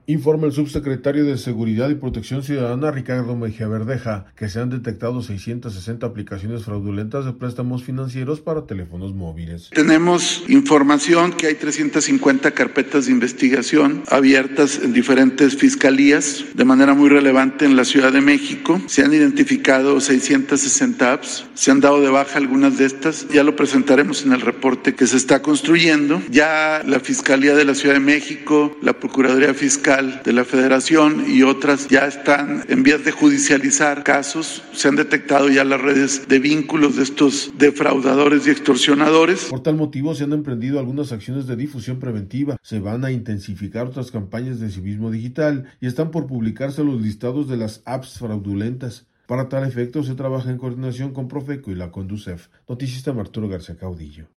Informa el subsecretario de Seguridad y Protección Ciudadana, Ricardo Mejía Verdeja, que se han detectado 660 aplicaciones fraudulentas de préstamos financieros para teléfonos móviles. Tenemos información que hay 350 carpetas de investigación abiertas en diferentes fiscalías, de manera muy relevante en la Ciudad de México. Se han identificado 660 apps, se han dado de baja algunas de estas, ya lo presentaremos en el reporte que se está construyendo. Ya la Fiscalía de la Ciudad de México, la Procuraduría Fiscal de la Federación y otras ya están en vías de judicializar casos. Se han detectado ya las redes de vínculos de estos defraudadores y extorsionadores. Por tal motivo se han emprendido algunas acciones de difusión preventiva, se van a intensificar otras campañas de civismo digital y están por publicarse los listados de las apps fraudulentas. Para tal efecto se trabaja en coordinación con Profeco y la Conducef. Noticista Arturo García Caudillo.